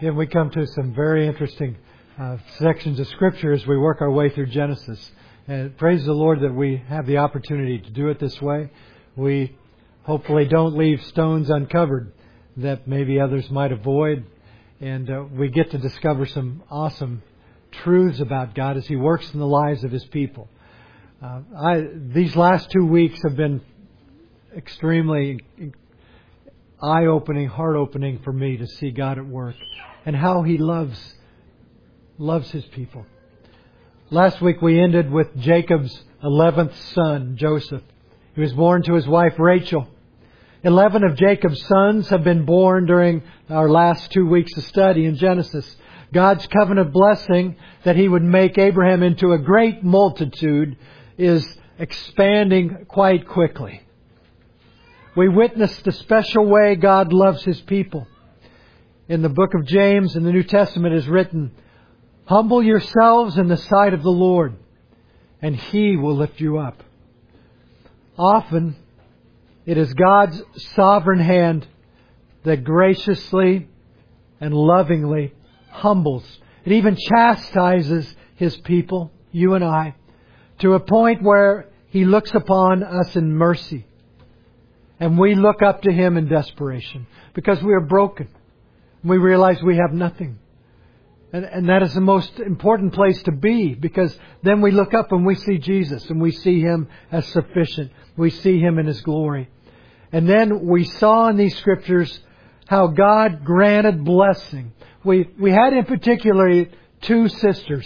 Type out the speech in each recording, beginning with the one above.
And we come to some very interesting sections of Scripture as we work our way through Genesis. And praise the Lord that we have the opportunity to do it this way. We hopefully don't leave stones uncovered that maybe others might avoid. And we get to discover some awesome truths about God as He works in the lives of His people. These last 2 weeks have been extremely eye-opening, heart-opening for me to see God at work and how He loves His people. Last week we ended with Jacob's 11th son, Joseph. He was born to his wife Rachel. 11 of Jacob's sons have been born during our last 2 weeks of study in Genesis. God's covenant blessing that He would make Abraham into a great multitude is expanding quite quickly. We witnessed the special way God loves His people. In the book of James in the New Testament is written, "Humble yourselves in the sight of the Lord, and He will lift you up." Often, it is God's sovereign hand that graciously and lovingly humbles. It even chastises His people, you and I, to a point where He looks upon us in mercy. And we look up to Him in desperation because we are broken. We realize we have nothing. And that is the most important place to be, because then we look up and we see Jesus and we see Him as sufficient. We see Him in His glory. And then we saw in these Scriptures how God granted blessing. We had in particular two sisters.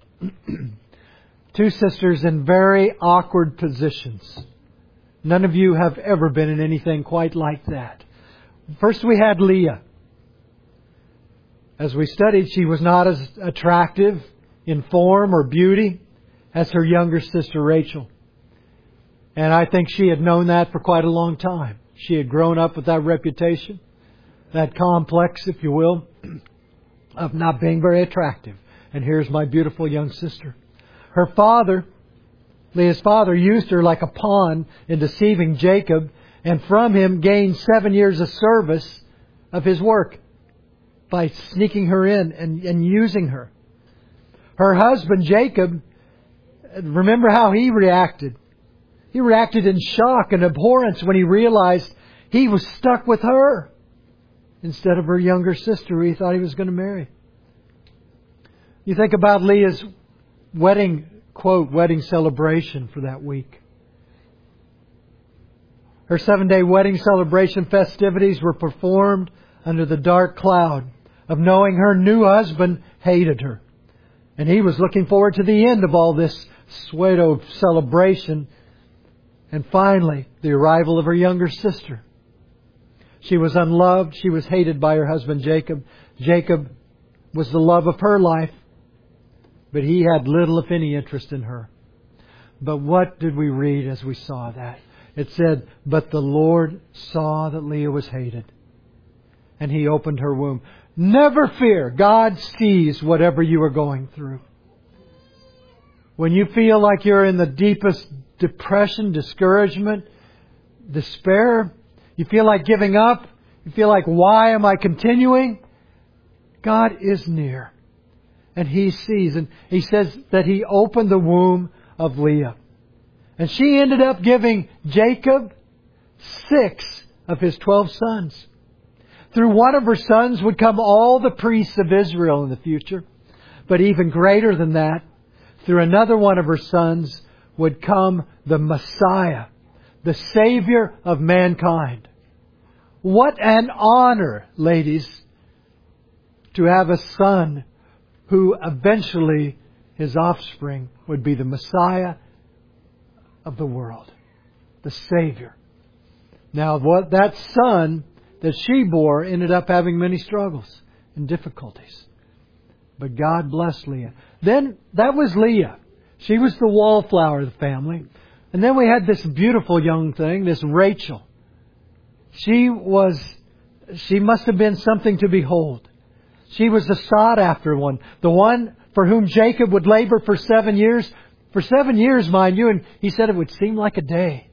Two sisters in very awkward positions. None of you have ever been in anything quite like that. First we had Leah. As we studied, she was not as attractive in form or beauty as her younger sister Rachel. And I think she had known that for quite a long time. She had grown up with that reputation, that complex, if you will, of not being very attractive. And here's my beautiful young sister. Her father, Leah's father, used her like a pawn in deceiving Jacob, and from him gained 7 years of service of his work by sneaking her in and using her. Her husband, Jacob, remember how he reacted. He reacted in shock and abhorrence when he realized he was stuck with her instead of her younger sister who he thought he was going to marry. You think about Leah's wedding celebration for that week. Her 7-day wedding celebration festivities were performed under the dark cloud of knowing her new husband hated her. And he was looking forward to the end of all this pseudo celebration. And finally, the arrival of her younger sister. She was unloved. She was hated by her husband Jacob. Jacob was the love of her life, but he had little, if any, interest in her. But what did we read as we saw that? It said, "But the Lord saw that Leah was hated, and He opened her womb." Never fear. God sees whatever you are going through. When you feel like you're in the deepest depression, discouragement, despair, you feel like giving up, you feel like, why am I continuing? God is near. And He sees. And He says that He opened the womb of Leah. And she ended up giving Jacob 6 of his 12 sons. Through one of her sons would come all the priests of Israel in the future. But even greater than that, through another one of her sons would come the Messiah, the Savior of mankind. What an honor, ladies, to have a son who eventually his offspring would be the Messiah of the world, the Savior. Now, what that son that she bore ended up having many struggles and difficulties. But God blessed Leah. Then, that was Leah. She was the wallflower of the family. And then we had this beautiful young thing, this Rachel. She must have been something to behold. She was the sought after one. The one for whom Jacob would labor for 7 years. For 7 years, mind you, and he said it would seem like a day.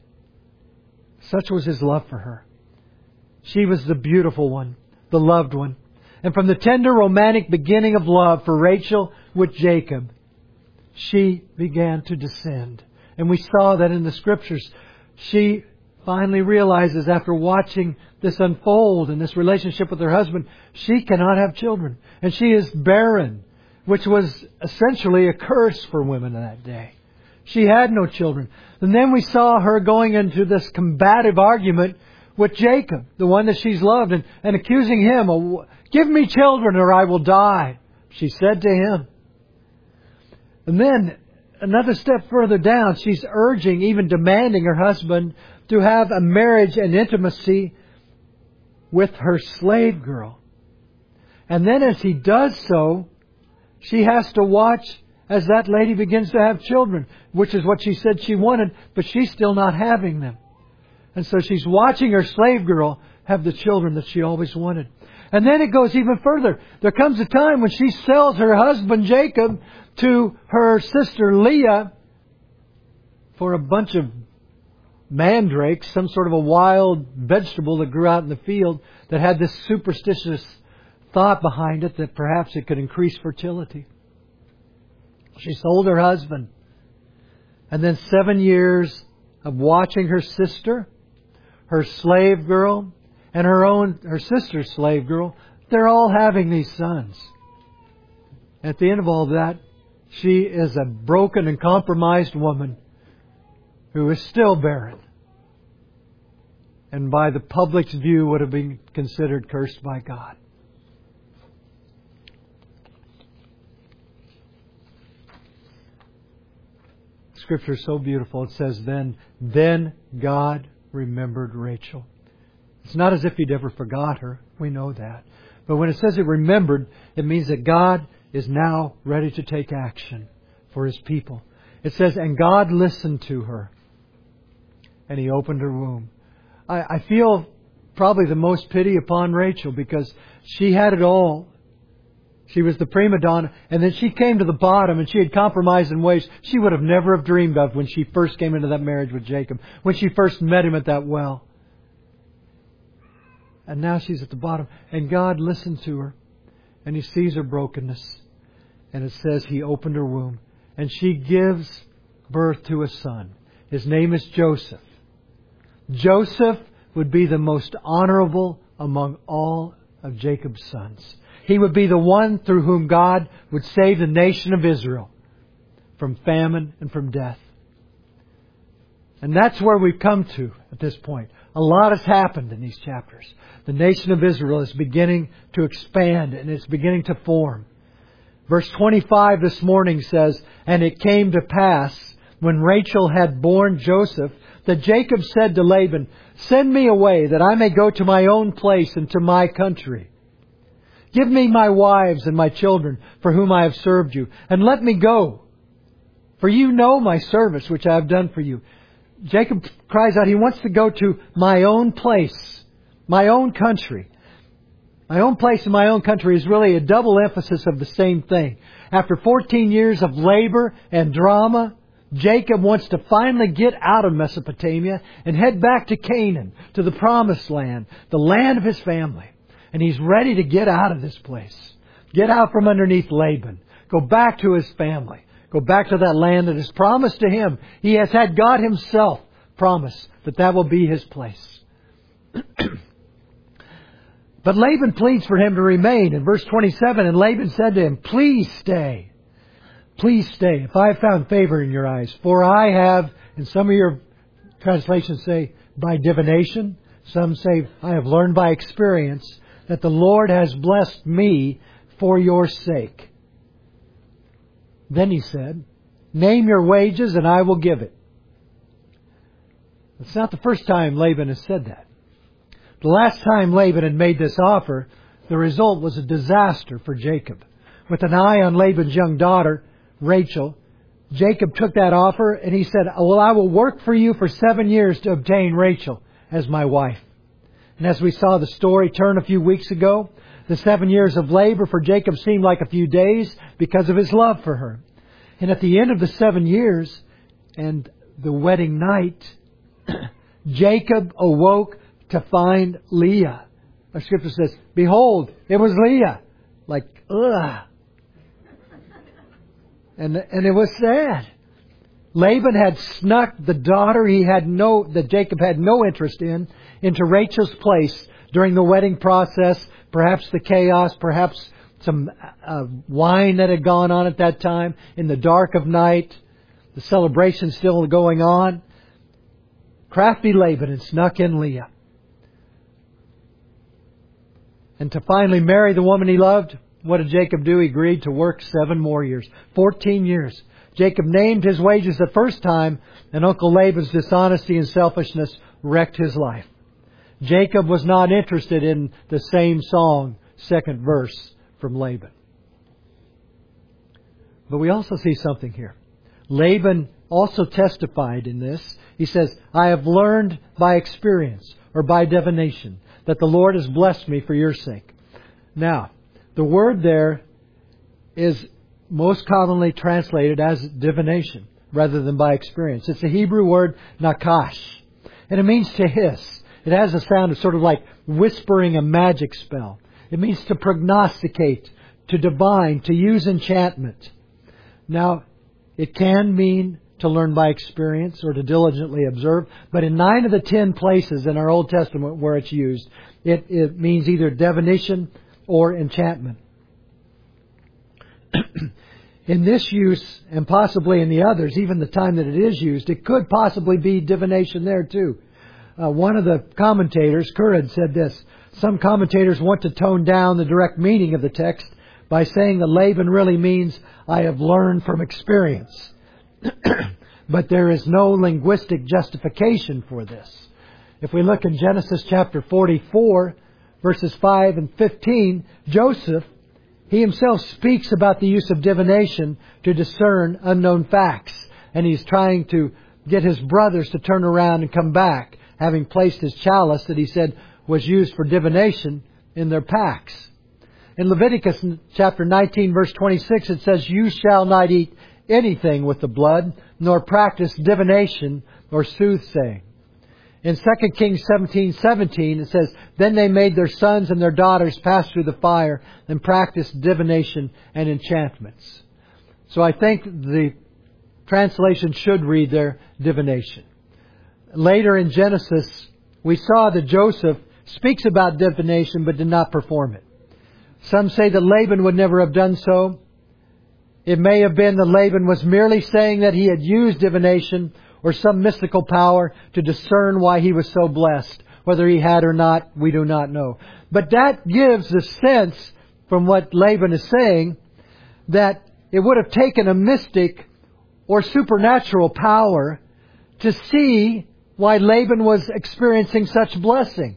Such was his love for her. She was the beautiful one, the loved one. And from the tender romantic beginning of love for Rachel with Jacob, she began to descend. And we saw that in the Scriptures. She finally realizes after watching this unfold in this relationship with her husband, she cannot have children. And she is barren, which was essentially a curse for women in that day. She had no children. And then we saw her going into this combative argument with Jacob, the one that she's loved, and accusing him of, "Give me children or I will die," she said to him. And then, another step further down, she's urging, even demanding her husband to have a marriage and intimacy with her slave girl. And then as he does so, she has to watch as that lady begins to have children, which is what she said she wanted, but she's still not having them. And so she's watching her slave girl have the children that she always wanted. And then it goes even further. There comes a time when she sells her husband Jacob to her sister Leah for a bunch of mandrakes, some sort of a wild vegetable that grew out in the field that had this superstitious thought behind it that perhaps it could increase fertility. She sold her husband. And then 7 years of watching her sister, her slave girl, and her sister's slave girl, they're all having these sons. At the end of all that, she is a broken and compromised woman who is still barren. And by the public's view would have been considered cursed by God. Scripture is so beautiful. It says, then God remembered Rachel. It's not as if He'd ever forgot her. We know that. But when it says He remembered, it means that God is now ready to take action for His people. It says, and God listened to her, and He opened her womb. I feel probably the most pity upon Rachel because she had it all. She was the prima donna, and then she came to the bottom, and she had compromised in ways she would have never have dreamed of when she first came into that marriage with Jacob, when she first met him at that well. And now she's at the bottom, and God listened to her, and He sees her brokenness, and it says He opened her womb, and she gives birth to a son. His name is Joseph. Joseph would be the most honorable among all of Jacob's sons. He would be the one through whom God would save the nation of Israel from famine and from death. And that's where we've come to at this point. A lot has happened in these chapters. The nation of Israel is beginning to expand and it's beginning to form. Verse 25 this morning says, and it came to pass when Rachel had borne Joseph that Jacob said to Laban, send me away that I may go to my own place and to my country. Give me my wives and my children for whom I have served you, and let me go. For you know my service which I have done for you. Jacob cries out, he wants to go to my own place, my own country. My own place and my own country is really a double emphasis of the same thing. After 14 years of labor and drama, Jacob wants to finally get out of Mesopotamia and head back to Canaan, to the promised land, the land of his family. And he's ready to get out of this place. Get out from underneath Laban. Go back to his family. Go back to that land that is promised to him. He has had God Himself promise that that will be his place. But Laban pleads for him to remain. In verse 27, and Laban said to him, please stay. Please stay, if I have found favor in your eyes. For I have, and some of your translations say, by divination. Some say, I have learned by experience that the Lord has blessed me for your sake. Then he said, name your wages and I will give it. It's not the first time Laban has said that. The last time Laban had made this offer, the result was a disaster for Jacob. With an eye on Laban's young daughter, Rachel, Jacob took that offer and he said, well, I will work for you for 7 years to obtain Rachel as my wife. And as we saw the story turn a few weeks ago, the 7 years of labor for Jacob seemed like a few days because of his love for her. And at the end of the 7 years and the wedding night, Jacob awoke to find Leah Our scripture says, behold, it was Leah. Like, ugh. And it was sad. Laban had snuck the daughter that Jacob had no interest in into Rachel's place during the wedding process. Perhaps the chaos, perhaps some wine that had gone on at that time in the dark of night. The celebration still going on. Crafty Laban had snuck in Leah. And to finally marry the woman he loved, what did Jacob do? He agreed to work 7 more years. 14 years. Jacob named his wages the first time, and Uncle Laban's dishonesty and selfishness wrecked his life. Jacob was not interested in the same song, 2nd verse from Laban. But we also see something here. Laban also testified in this. He says, I have learned by experience or by divination that the Lord has blessed me for your sake. Now, the word there is most commonly translated as divination rather than by experience. It's the Hebrew word nakash. And it means to hiss. It has a sound of sort of like whispering a magic spell. It means to prognosticate, to divine, to use enchantment. Now, it can mean to learn by experience or to diligently observe. But in 9 of the 10 places in our Old Testament where it's used, it means either divination or enchantment. In this use, and possibly in the others, even the time that it is used, it could possibly be divination there too. One of the commentators, Currid, said this: some commentators want to tone down the direct meaning of the text by saying that Laban really means, I have learned from experience. But there is no linguistic justification for this. If we look in Genesis chapter 44, verses 5 and 15, Joseph, he himself speaks about the use of divination to discern unknown facts. And he's trying to get his brothers to turn around and come back, having placed his chalice that he said was used for divination in their packs. In Leviticus chapter 19, verse 26, it says, you shall not eat anything with the blood, nor practice divination or soothsaying. In 2 Kings 17:17, it says, then they made their sons and their daughters pass through the fire and practiced divination and enchantments. So I think the translation should read there, divination. Later in Genesis, we saw that Joseph speaks about divination but did not perform it. Some say that Laban would never have done so. It may have been that Laban was merely saying that he had used divination or some mystical power to discern why he was so blessed. Whether he had or not, we do not know. But that gives a sense from what Laban is saying that it would have taken a mystic or supernatural power to see why Laban was experiencing such blessing.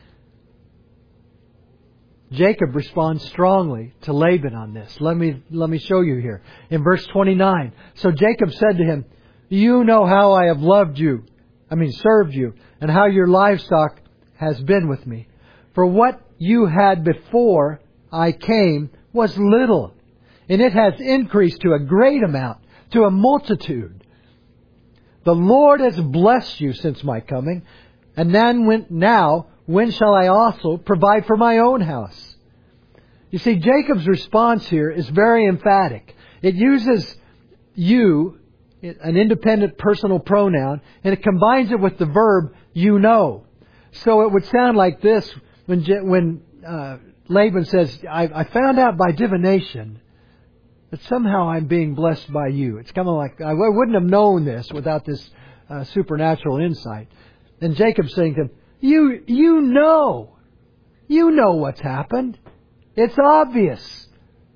Jacob responds strongly to Laban on this. Let me show you here. In verse 29, so Jacob said to him, you know how I have served you, and how your livestock has been with me. For what you had before I came was little, and it has increased to a great amount, to a multitude. The Lord has blessed you since my coming, and then when shall I also provide for my own house? You see, Jacob's response here is very emphatic. It uses you, an independent personal pronoun, and it combines it with the verb, you know. So it would sound like this when Laban says, I found out by divination that somehow I'm being blessed by you. It's kind of like, I wouldn't have known this without this supernatural insight. And Jacob's saying to him, you know what's happened. It's obvious.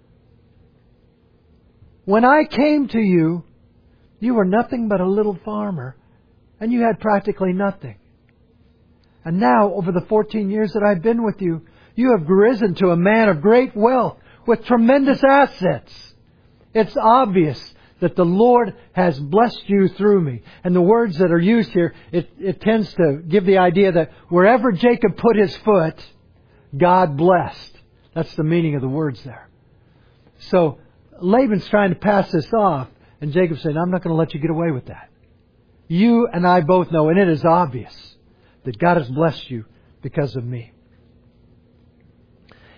When I came to you, you were nothing but a little farmer, and you had practically nothing. And now, over the 14 years that I've been with you, you have risen to a man of great wealth with tremendous assets. It's obvious that the Lord has blessed you through me. And the words that are used here, it tends to give the idea that wherever Jacob put his foot, God blessed. That's the meaning of the words there. So Laban's trying to pass this off, and Jacob's saying, I'm not going to let you get away with that. You and I both know, and it is obvious, that God has blessed you because of me.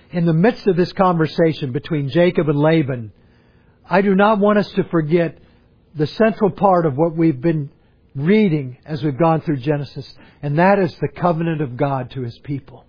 in the midst of this conversation between Jacob and Laban, I do not want us to forget the central part of what we've been reading as we've gone through Genesis, and that is the covenant of God to His people.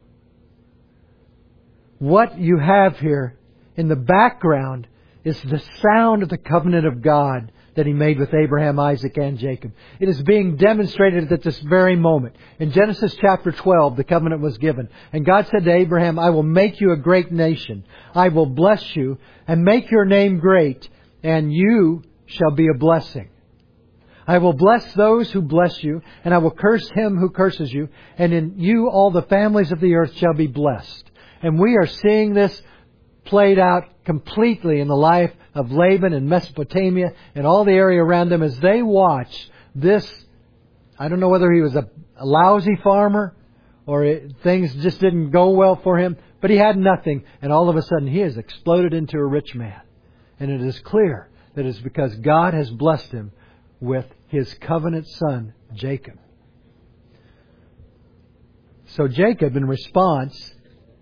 What you have here in the background is the sound of the covenant of God that He made with Abraham, Isaac, and Jacob. It is being demonstrated at this very moment. In Genesis chapter 12, the covenant was given. And God said to Abraham, I will make you a great nation. I will bless you and make your name great, and you shall be a blessing. I will bless those who bless you, and I will curse him who curses you, and in you all the families of the earth shall be blessed. And we are seeing this played out completely in the life of Laban in Mesopotamia and all the area around them as they watch this. I don't know whether he was a lousy farmer or things just didn't go well for him, but he had nothing, and all of a sudden he has exploded into a rich man. And it is clear that it's because God has blessed him with His covenant son, Jacob. So Jacob, in response,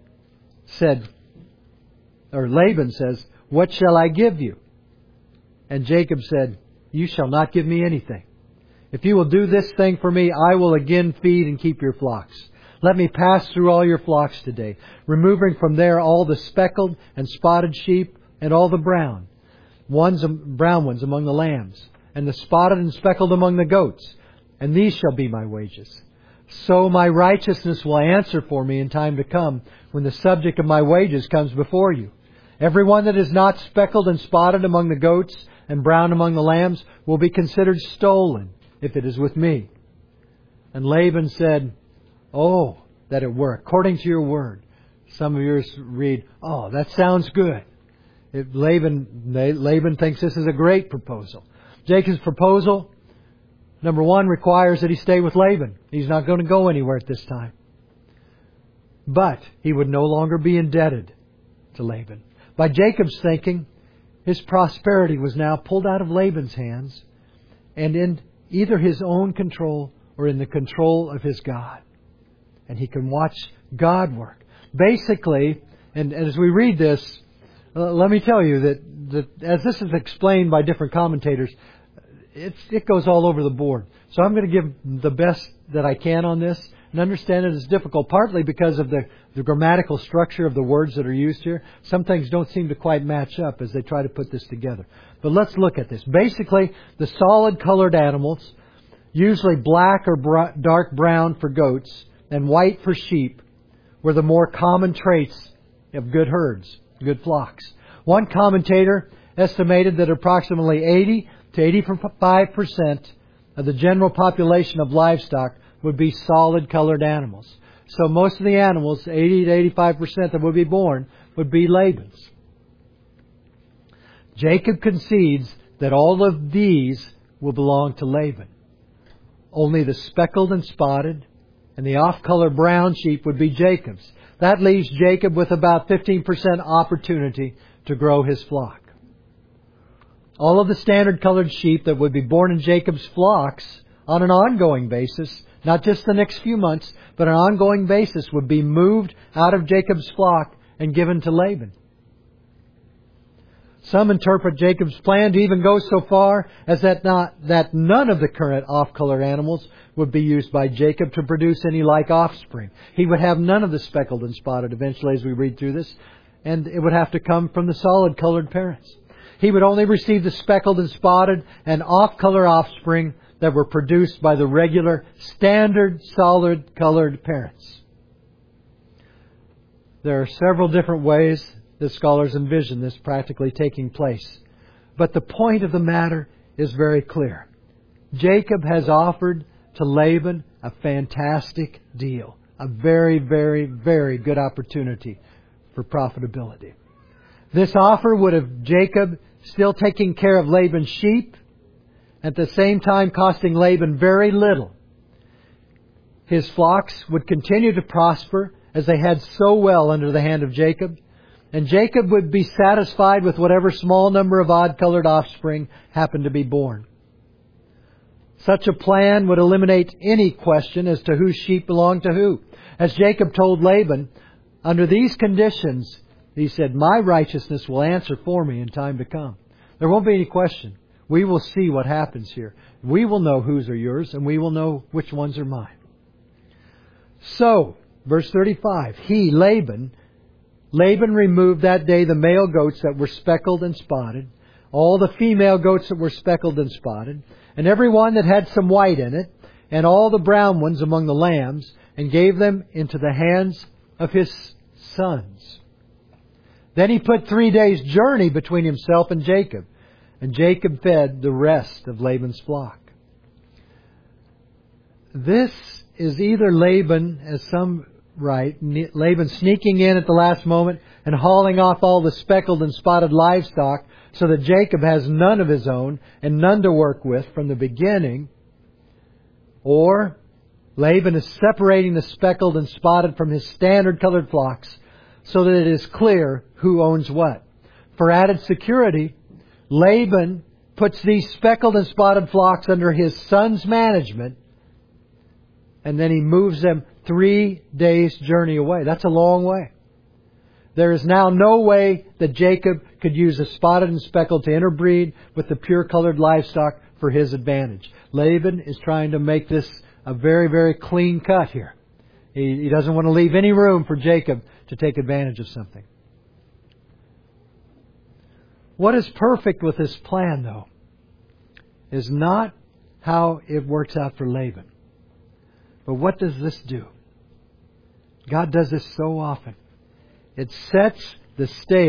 Laban says, what shall I give you? And Jacob said, you shall not give me anything. If you will do this thing for me, I will again feed and keep your flocks. Let me pass through all your flocks today, removing from there all the speckled and spotted sheep and all the brown ones among the lambs, and the spotted and speckled among the goats, and these shall be my wages. So my righteousness will answer for me in time to come, when the subject of my wages comes before you. Every one that is not speckled and spotted among the goats and brown among the lambs will be considered stolen, if it is with me. And Laban said, oh, that it were according to your word. Some of yours read, oh, that sounds good. Laban thinks this is a great proposal. Jacob's proposal, number one, requires that he stay with Laban. He's not going to go anywhere at this time. But he would no longer be indebted to Laban. By Jacob's thinking, his prosperity was now pulled out of Laban's hands and in either his own control or in the control of his God. And he can watch God work. Basically, and as we read this, let me tell you that as this is explained by different commentators, it goes all over the board. So I'm going to give the best that I can on this. And understand it is difficult, partly because of the grammatical structure of the words that are used here. Some things don't seem to quite match up as they try to put this together. But let's look at this. Basically, the solid colored animals, usually black or dark brown for goats and white for sheep, were the more common traits of good herds, good flocks. One commentator estimated that approximately 80 to 85% of the general population of livestock would be solid colored animals. So most of the animals, 80 to 85% that would be born, would be Laban's. Jacob concedes that all of these will belong to Laban. Only the speckled and spotted and the off-color brown sheep would be Jacob's. That leaves Jacob with about 15% opportunity to grow his flock. All of the standard colored sheep that would be born in Jacob's flocks on an ongoing basis, not just the next few months, but an ongoing basis, would be moved out of Jacob's flock and given to Laban. Some interpret Jacob's plan to even go so far as that none of the current off-color animals would be used by Jacob to produce any like offspring. He would have none of the speckled and spotted eventually as we read through this, and it would have to come from the solid-colored parents. He would only receive the speckled and spotted and off-color offspring that were produced by the regular, standard, solid-colored parents. There are several different ways that scholars envision this practically taking place. But the point of the matter is very clear. Jacob has offered to Laban a fantastic deal. A very, very, very good opportunity for profitability. This offer would have Jacob still taking care of Laban's sheep, at the same time costing Laban very little. His flocks would continue to prosper as they had so well under the hand of Jacob, and Jacob would be satisfied with whatever small number of odd-colored offspring happened to be born. Such a plan would eliminate any question as to whose sheep belonged to who. As Jacob told Laban, under these conditions, He said, my righteousness will answer for me in time to come. There won't be any question. We will see what happens here. We will know whose are yours, and we will know which ones are mine. So, verse 35, Laban removed that day the male goats that were speckled and spotted, all the female goats that were speckled and spotted, and every one that had some white in it, and all the brown ones among the lambs, and gave them into the hands of his sons. Then he put 3 days' journey between himself and Jacob, and Jacob fed the rest of Laban's flock. This is either Laban, as some write, Laban sneaking in at the last moment and hauling off all the speckled and spotted livestock so that Jacob has none of his own and none to work with from the beginning. Or Laban is separating the speckled and spotted from his standard colored flocks so that it is clear who owns what. For added security, Laban puts these speckled and spotted flocks under his son's management, and then he moves them 3 days' journey away. That's a long way. There is now no way that Jacob could use the spotted and speckled to interbreed with the pure colored livestock for his advantage. Laban is trying to make this a very, very clean cut here. He doesn't want to leave any room for Jacob to take advantage of something. What is perfect with this plan, though, is not how it works out for Laban. But what does this do? God does this so often. It sets the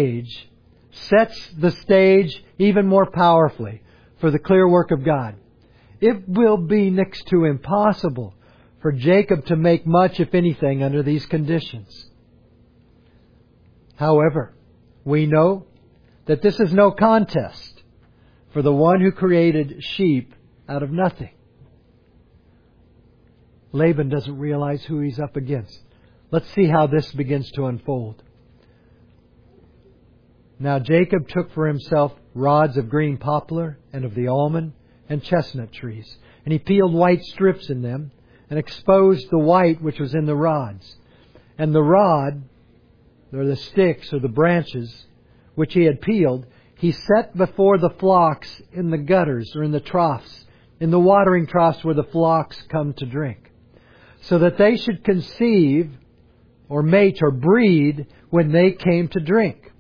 stage even more powerfully for the clear work of God. It will be next to impossible for Jacob to make much, if anything, under these conditions. However, we know that this is no contest for the one who created sheep out of nothing. Laban doesn't realize who he's up against. Let's see how this begins to unfold. Now Jacob took for himself rods of green poplar and of the almond and chestnut trees, and he peeled white strips in them and exposed the white which was in the rods. And the rod, or the sticks or the branches which he had peeled, he set before the flocks in the gutters or in the troughs, in the watering troughs where the flocks come to drink, so that they should conceive or mate or breed when they came to drink.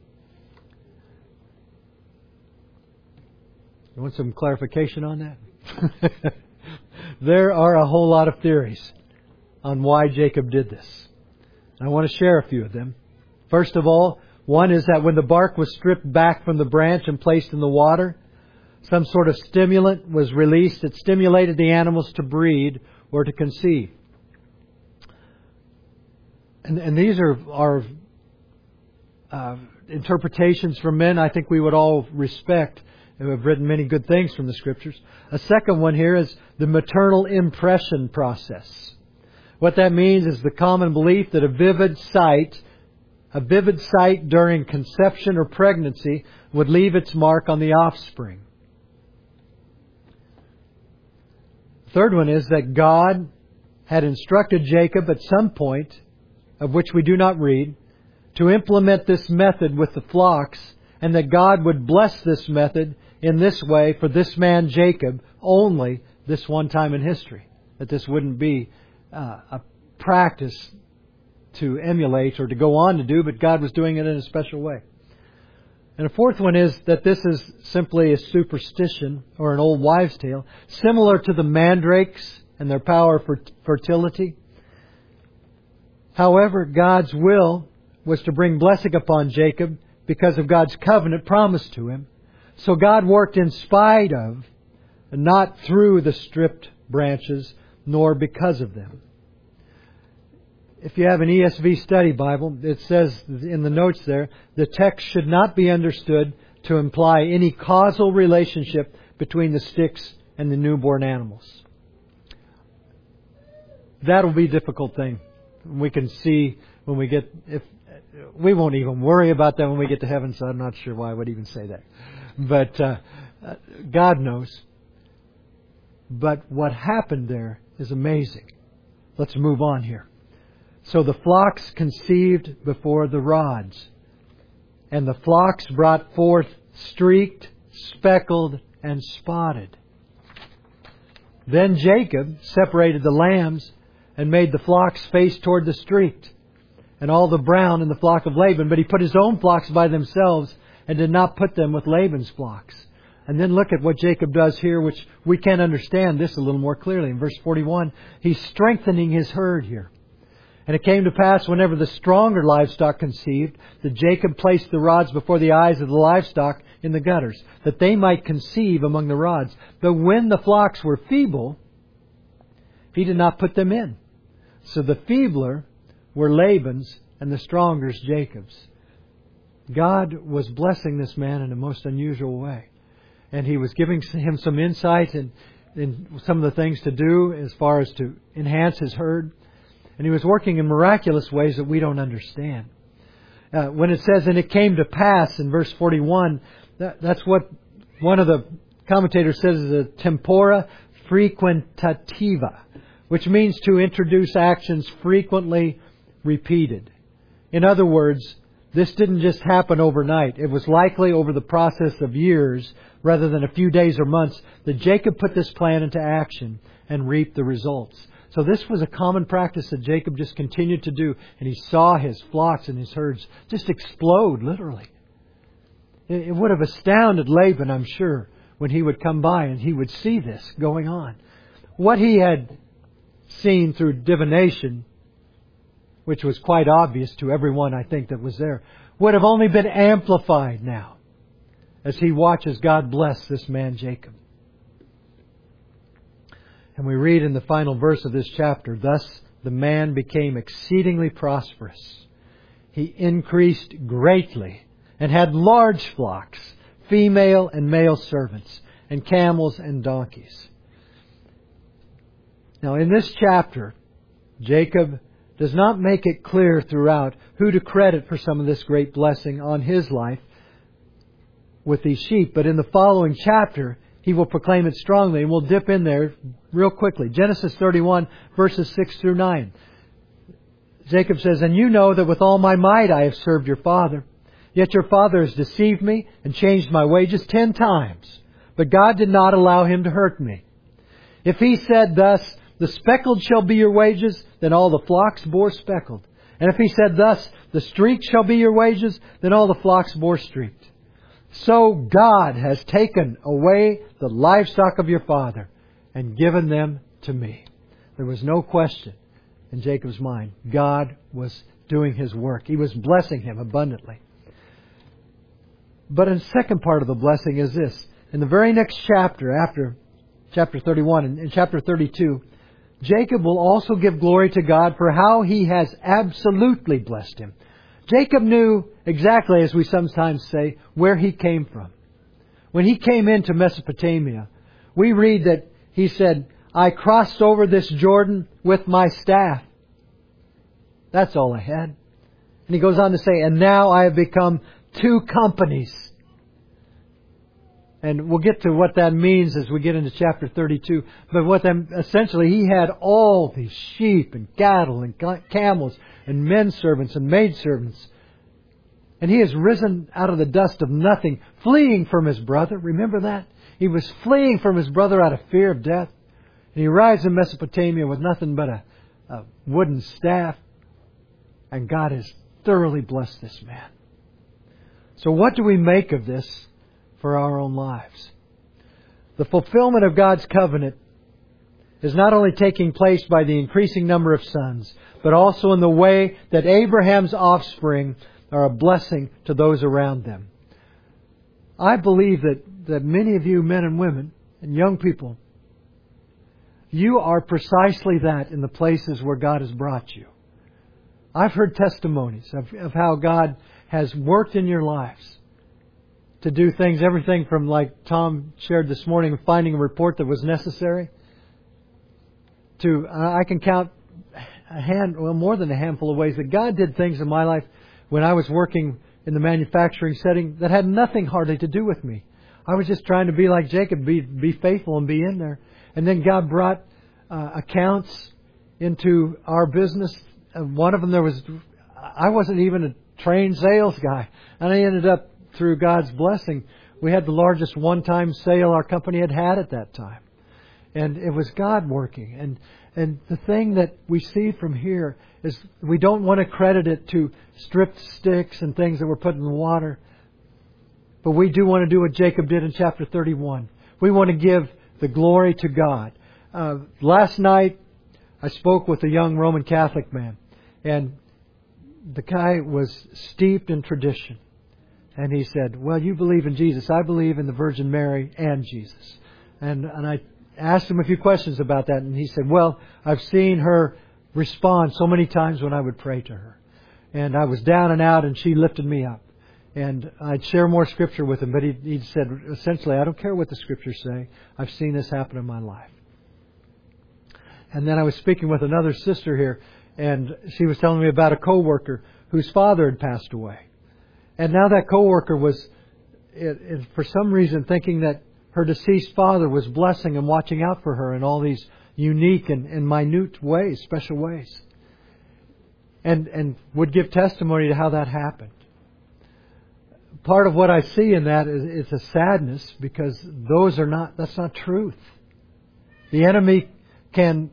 You want some clarification on that? There are a whole lot of theories on why Jacob did this. I want to share a few of them. First of all, one is that when the bark was stripped back from the branch and placed in the water, some sort of stimulant was released that stimulated the animals to breed or to conceive. And these are interpretations from men I think we would all respect, who have written many good things from the Scriptures. A second one here is the maternal impression process. What that means is the common belief that a vivid sight during conception or pregnancy would leave its mark on the offspring. The third one is that God had instructed Jacob at some point, of which we do not read, to implement this method with the flocks, and that God would bless this method in this way for this man Jacob only this one time in history. That this wouldn't be a practice to emulate or to go on to do, but God was doing it in a special way. And a fourth one is that this is simply a superstition or an old wives' tale, similar to the mandrakes and their power for fertility. However, God's will was to bring blessing upon Jacob because of God's covenant promised to him. So God worked in spite of, and not through the stripped branches, nor because of them. If you have an ESV study Bible, it says in the notes there, the text should not be understood to imply any causal relationship between the sticks and the newborn animals. That'll be a difficult thing. We can see when we get, we won't even worry about that when we get to heaven, so I'm not sure why I would even say that. But God knows. But what happened there is amazing. Let's move on here. So the flocks conceived before the rods. And the flocks brought forth streaked, speckled, and spotted. Then Jacob separated the lambs and made the flocks face toward the streaked, and all the brown in the flock of Laban. But he put his own flocks by themselves and did not put them with Laban's flocks. And then look at what Jacob does here, which we can understand this a little more clearly. In verse 41, he's strengthening his herd here. And it came to pass, whenever the stronger livestock conceived, that Jacob placed the rods before the eyes of the livestock in the gutters, that they might conceive among the rods. But when the flocks were feeble, he did not put them in. So the feebler were Laban's and the stronger's Jacob's. God was blessing this man in a most unusual way. And He was giving him some insight in some of the things to do as far as to enhance his herd. And He was working in miraculous ways that we don't understand. When it says, and it came to pass in verse 41, that's what one of the commentators says is a tempora frequentativa, which means to introduce actions frequently repeated. In other words, this didn't just happen overnight. It was likely over the process of years rather than a few days or months that Jacob put this plan into action and reaped the results. So this was a common practice that Jacob just continued to do, and he saw his flocks and his herds just explode, literally. It would have astounded Laban, I'm sure, when he would come by and he would see this going on. What he had seen through divination, which was quite obvious to everyone, I think, that was there, would have only been amplified now as he watches God bless this man Jacob. And we read in the final verse of this chapter, thus the man became exceedingly prosperous. He increased greatly and had large flocks, female and male servants, and camels and donkeys. Now in this chapter, Jacob does not make it clear throughout who to credit for some of this great blessing on his life with these sheep. But in the following chapter, he will proclaim it strongly, and we'll dip in there real quickly. Genesis 31, verses 6 through 9. Jacob says, and you know that with all my might I have served your father. Yet your father has deceived me and changed my wages 10 times. But God did not allow him to hurt me. If he said thus, the speckled shall be your wages, then all the flocks bore speckled. And if he said thus, the streaked shall be your wages, then all the flocks bore streaked. So God has taken away the livestock of your father and given them to me. There was no question in Jacob's mind. God was doing His work. He was blessing him abundantly. But in the second part of the blessing is this. In the very next chapter, after chapter 31, in chapter 32, Jacob will also give glory to God for how He has absolutely blessed him. Jacob knew exactly, as we sometimes say, where he came from. When he came into Mesopotamia, we read that he said, I crossed over this Jordan with my staff. That's all I had. And he goes on to say, and now I have become 2 companies. And we'll get to what that means as we get into chapter 32. But essentially, he had all these sheep and cattle and camels and men servants and maid servants. And he has risen out of the dust of nothing, fleeing from his brother. Remember that? He was fleeing from his brother out of fear of death. And he arrives in Mesopotamia with nothing but a wooden staff. And God has thoroughly blessed this man. So what do we make of this for our own lives? The fulfillment of God's covenant is not only taking place by the increasing number of sons, but also in the way that Abraham's offspring are a blessing to those around them. I believe that many of you men and women and young people, you are precisely that in the places where God has brought you. I've heard testimonies of how God has worked in your lives to do things, everything from, like Tom shared this morning, finding a report that was necessary, to I can count more than a handful of ways that God did things in my life when I was working in the manufacturing setting that had nothing hardly to do with me. I was just trying to be like Jacob, be faithful and be in there. And then God brought accounts into our business. One of them, I wasn't even trained sales guy. And I ended up, through God's blessing, we had the largest one-time sale our company had had at that time. And it was God working. And the thing that we see from here is we don't want to credit it to stripped sticks and things that were put in the water. But we do want to do what Jacob did in chapter 31. We want to give the glory to God. Last night, I spoke with a young Roman Catholic man. And the guy was steeped in tradition. And he said, well, you believe in Jesus. I believe in the Virgin Mary and Jesus. And I asked him a few questions about that. And he said, well, I've seen her respond so many times when I would pray to her. And I was down and out and she lifted me up. And I'd share more Scripture with him. But he said, essentially, I don't care what the Scriptures say. I've seen this happen in my life. And then I was speaking with another sister here. And she was telling me about a coworker whose father had passed away. And now that coworker was, for some reason, thinking that her deceased father was blessing and watching out for her in all these unique and minute ways, special ways. And would give testimony to how that happened. Part of what I see in that is a sadness, because that's not truth. The enemy can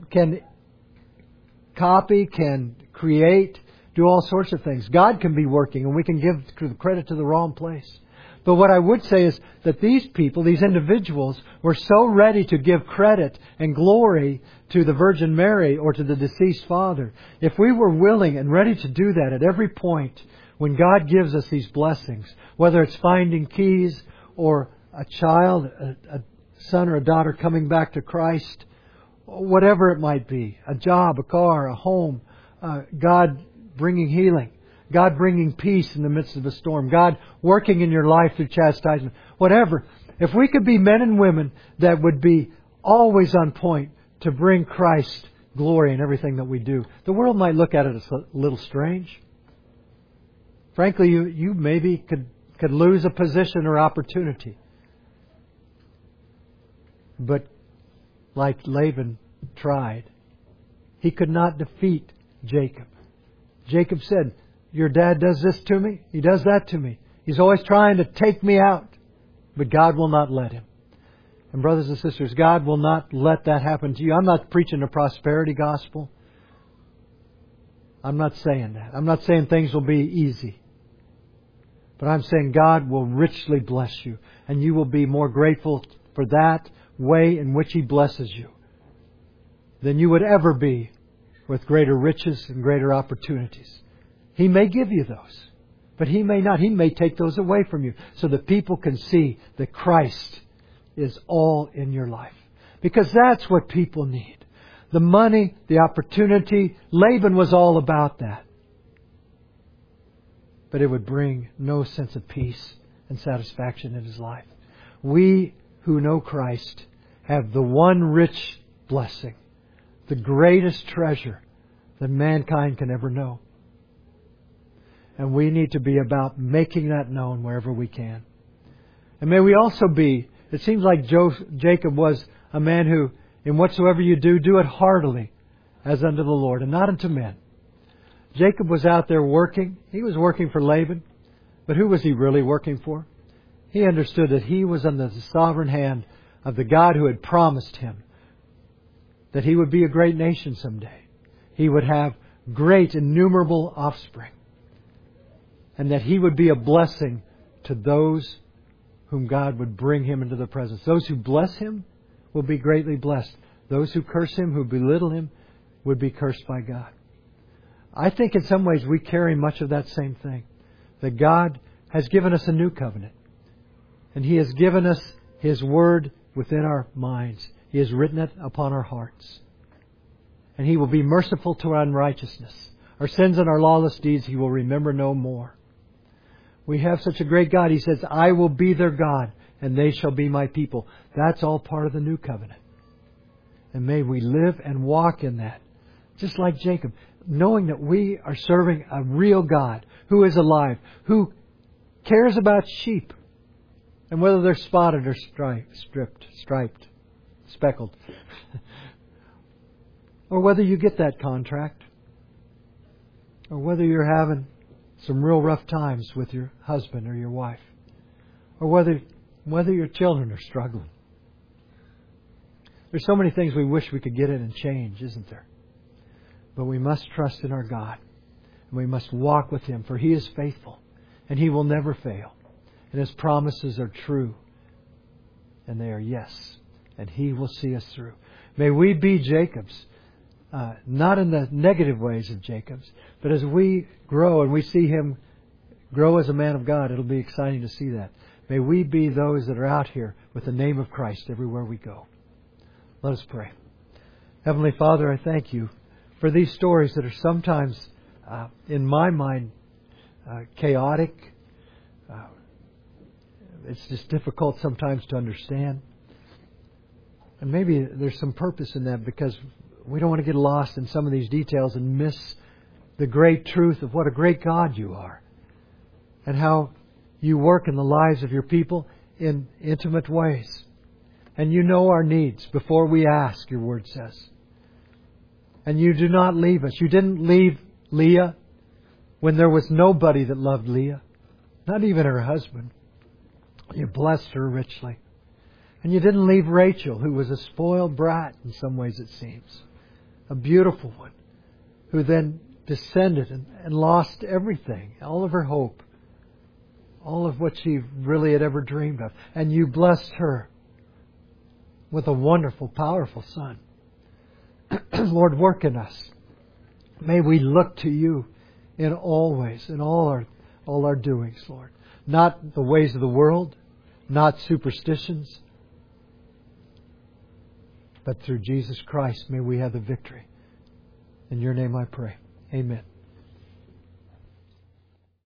copy, can create, do all sorts of things. God can be working, and we can give credit to the wrong place. But what I would say is that these people, these individuals, were so ready to give credit and glory to the Virgin Mary or to the deceased father. If we were willing and ready to do that at every point when God gives us these blessings, whether it's finding keys or a child, a son or a daughter coming back to Christ, whatever it might be, a job, a car, a home, God bringing healing, God bringing peace in the midst of a storm, God working in your life through chastisement, whatever. If we could be men and women that would be always on point to bring Christ glory in everything that we do, the world might look at it as a little strange. Frankly, you maybe could lose a position or opportunity. But like Laban tried, he could not defeat Jacob. Jacob said, your dad does this to me. He does that to me. He's always trying to take me out. But God will not let him. And brothers and sisters, God will not let that happen to you. I'm not preaching a prosperity gospel. I'm not saying that. I'm not saying things will be easy. But I'm saying God will richly bless you. And you will be more grateful for that way in which He blesses you than you would ever be with greater riches and greater opportunities. He may give you those, but He may not. He may take those away from you so that people can see that Christ is all in your life. Because that's what people need. The money, the opportunity. Laban was all about that. But it would bring no sense of peace and satisfaction in his life. We who know Christ have the one rich blessing, the greatest treasure that mankind can ever know. And we need to be about making that known wherever we can. And may we also be, it seems like Jacob was a man who, in whatsoever you do, do it heartily as unto the Lord and not unto men. Jacob was out there working. He was working for Laban. But who was he really working for? He understood that he was under the sovereign hand of the God who had promised him that he would be a great nation someday. He would have great, innumerable offspring. And that he would be a blessing to those whom God would bring him into the presence. Those who bless him will be greatly blessed. Those who curse him, who belittle him, would be cursed by God. I think in some ways we carry much of that same thing. That God has given us a new covenant. And He has given us His Word within our minds. He has written it upon our hearts. And He will be merciful to our unrighteousness. Our sins and our lawless deeds He will remember no more. We have such a great God. He says, I will be their God, and they shall be my people. That's all part of the new covenant. And may we live and walk in that. Just like Jacob, knowing that we are serving a real God who is alive, who cares about sheep, and whether they're spotted or striped, speckled, or whether you get that contract, or whether you're having some real rough times with your husband or your wife, or whether your children are struggling. There's so many things we wish we could get in and change, isn't there? But we must trust in our God. And we must walk with Him, for He is faithful. And He will never fail. And His promises are true. And they are yes. And He will see us through. May we be Jacobs. Not in the negative ways of Jacobs. But as we grow and we see him grow as a man of God, it'll be exciting to see that. May we be those that are out here with the name of Christ everywhere we go. Let us pray. Heavenly Father, I thank You for these stories that are sometimes, in my mind, chaotic. It's just difficult sometimes to understand. And maybe there's some purpose in that, because we don't want to get lost in some of these details and miss the great truth of what a great God You are, and how You work in the lives of Your people in intimate ways. And You know our needs before we ask, Your Word says. And You do not leave us. You didn't leave Leah when there was nobody that loved Leah, not even her husband. You blessed her richly. And You didn't leave Rachel, who was a spoiled brat in some ways it seems. A beautiful one, who then descended and lost everything, all of her hope, all of what she really had ever dreamed of. And You blessed her with a wonderful, powerful son. Lord, work in us. May we look to You in all ways, in all our doings, Lord. Not the ways of the world, not superstitions, but through Jesus Christ may we have the victory. In Your name I pray. Amen.